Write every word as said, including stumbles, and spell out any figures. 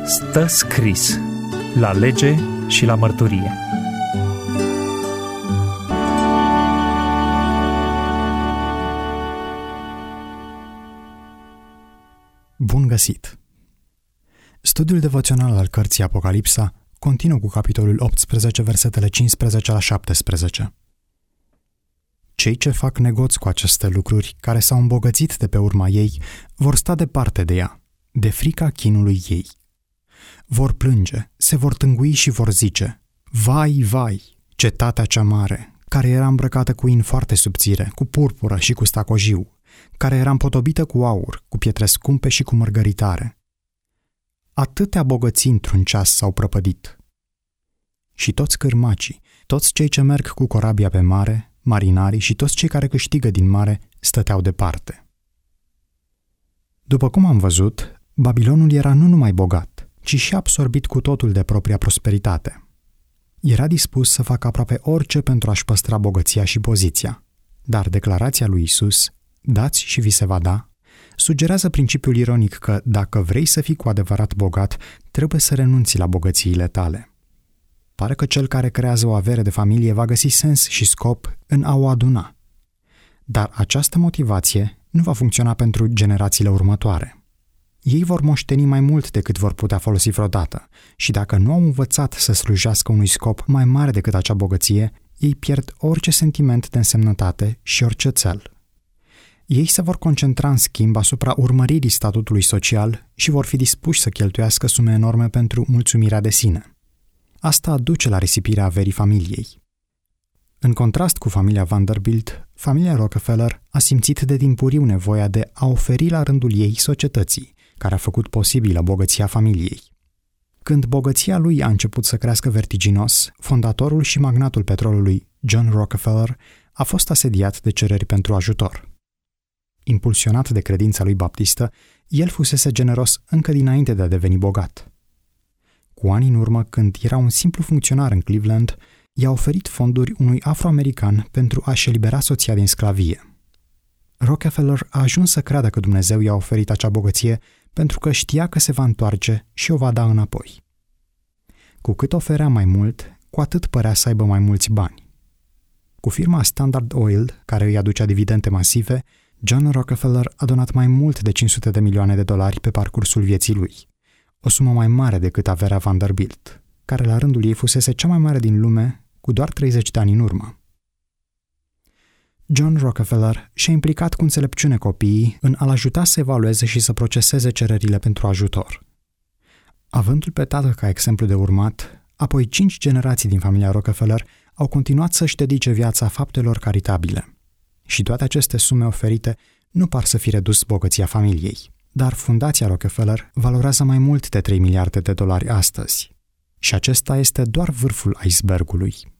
Stă scris la lege și la mărturie. Bun găsit! Studiul devoțional al cărții Apocalipsa continuă cu capitolul optsprezece, versetele cincisprezece la șaptesprezece. Cei ce fac negoți cu aceste lucruri, care s-au îmbogățit de pe urma ei, vor sta departe de ea, de frica chinului ei. Vor plânge, se vor tângui și vor zice: vai, vai, cetatea cea mare, care era îmbrăcată cu in foarte subțire, cu purpură și cu stacojiu, care era împodobită cu aur, cu pietre scumpe și cu mărgăritare. Atâtea bogății într-un ceas s-au prăpădit. Și toți cârmacii, toți cei ce merg cu corabia pe mare, marinarii și toți cei care câștigă din mare, stăteau departe. După cum am văzut, Babilonul era nu numai bogat, ci și absorbit cu totul de propria prosperitate. Era dispus să facă aproape orice pentru a-și păstra bogăția și poziția, dar declarația lui Isus, dați și vi se va da, sugerează principiul ironic că dacă vrei să fii cu adevărat bogat, trebuie să renunți la bogățiile tale. Pare că cel care creează o avere de familie va găsi sens și scop în a o aduna. Dar această motivație nu va funcționa pentru generațiile următoare. Ei vor moșteni mai mult decât vor putea folosi vreodată și dacă nu au învățat să slujească unui scop mai mare decât acea bogăție, ei pierd orice sentiment de însemnătate și orice țel. Ei se vor concentra în schimb asupra urmăririi statutului social și vor fi dispuși să cheltuiască sume enorme pentru mulțumirea de sine. Asta duce la risipirea averii familiei. În contrast cu familia Vanderbilt, familia Rockefeller a simțit de timpuriu nevoia de a oferi la rândul ei societății, care a făcut posibilă bogăția familiei. Când bogăția lui a început să crească vertiginos, fondatorul și magnatul petrolului, John Rockefeller, a fost asediat de cereri pentru ajutor. Impulsionat de credința lui baptistă, el fusese generos încă dinainte de a deveni bogat. Cu ani în urmă, când era un simplu funcționar în Cleveland, i-a oferit fonduri unui afroamerican pentru a-și elibera soția din sclavie. Rockefeller a ajuns să creadă că Dumnezeu i-a oferit acea bogăție pentru că știa că se va întoarce și o va da înapoi. Cu cât oferea mai mult, cu atât părea să aibă mai mulți bani. Cu firma Standard Oil, care îi aducea dividende masive, John Rockefeller a donat mai mult de cinci sute de milioane de dolari pe parcursul vieții lui, o sumă mai mare decât averea Vanderbilt, care la rândul ei fusese cea mai mare din lume cu doar treizeci de ani în urmă. John Rockefeller și-a implicat cu înțelepciune copiii în a-l ajuta să evalueze și să proceseze cererile pentru ajutor. Avându-l pe tată ca exemplu de urmat, apoi cinci generații din familia Rockefeller au continuat să-și dedice viața faptelor caritabile. Și toate aceste sume oferite nu par să fi redus bogăția familiei, dar fundația Rockefeller valorează mai mult de trei miliarde de dolari astăzi. Și acesta este doar vârful icebergului.